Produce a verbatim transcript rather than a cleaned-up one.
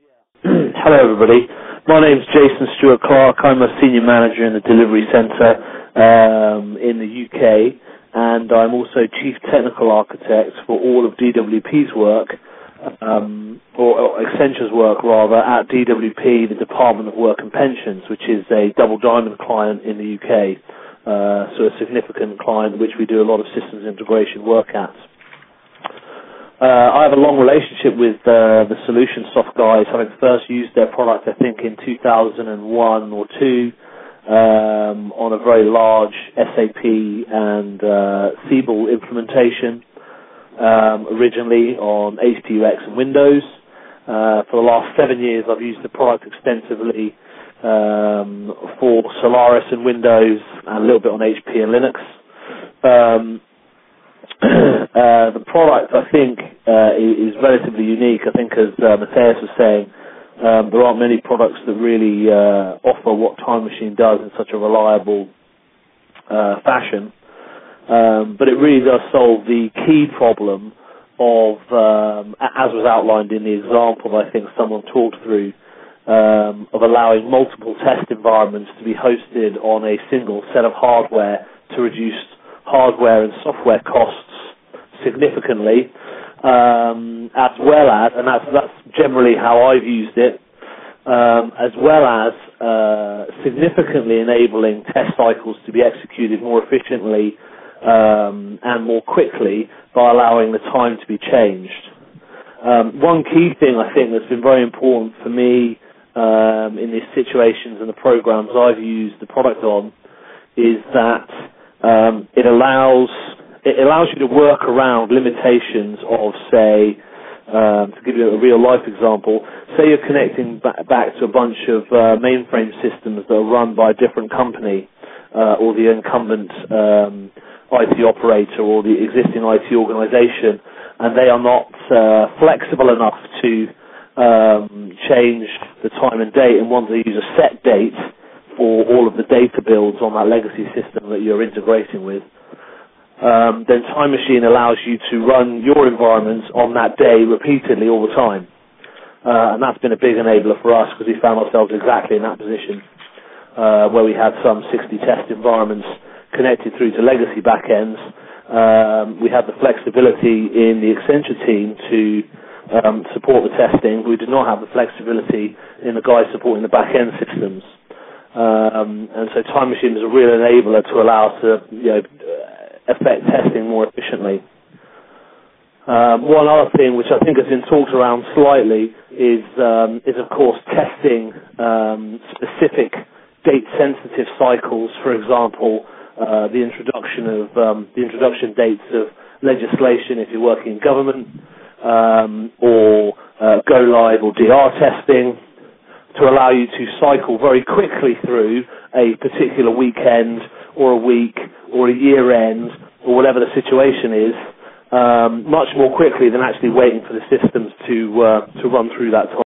Hello, everybody. My name's Jason Stewart Clark. I'm a senior manager in the delivery centre um, in the U K, and I'm also chief technical architect for all of D W P's work, um, or, or Accenture's work rather, at D W P, the Department of Work and Pensions, which is a double diamond client in the U K, uh, so a significant client which we do a lot of systems integration work at. Uh, I have a long relationship with uh, the Solutionsoft guys, having first used their product, I think, in two thousand one or two, um, on a very large S A P and uh, Siebel implementation, um, originally on H P U X and Windows. Uh, for the last seven years, I've used the product extensively um, for Solaris and Windows, and a little bit on H P and Linux. Um, Uh, the product, I think, uh, is relatively unique. I think, as uh, Matthias was saying, um, there aren't many products that really uh, offer what Time Machine does in such a reliable uh, fashion. Um, but it really does solve the key problem of, um, as was outlined in the example that I think someone talked through, um, of allowing multiple test environments to be hosted on a single set of hardware to reduce hardware and software costs significantly, um, as well as, and that's, that's generally how I've used it, um, as well as uh, significantly enabling test cycles to be executed more efficiently um, and more quickly by allowing the time to be changed. Um, one key thing I think that's been very important for me um, in these situations and the programs I've used the product on is that um, it allows It allows you to work around limitations of, say, um, to give you a real-life example, say you're connecting back, back to a bunch of uh, mainframe systems that are run by a different company uh, or the incumbent um, I T operator or the existing I T organization, and they are not uh, flexible enough to um, change the time and date and want to use a set date for all of the data builds on that legacy system that you're integrating with. Um, then Time Machine allows you to run your environments on that day repeatedly all the time. Uh, and that's been a big enabler for us because we found ourselves exactly in that position uh, where we had some sixty test environments connected through to legacy backends. Um, we had the flexibility in the Accenture team to um, support the testing. We did not have the flexibility in the guys supporting the backend systems. Um, and so Time Machine is a real enabler to allow us to, you know, affect testing more efficiently. Um, one other thing which I think has been talked around slightly is, um, is of course, testing um, specific date-sensitive cycles. For example, uh, the introduction of um, the introduction dates of legislation if you're working in government, um, or uh, go live or D R testing, to allow you to cycle very quickly through a particular weekend or a week or a year end or whatever the situation is, um, much more quickly than actually waiting for the systems to uh, to run through that time.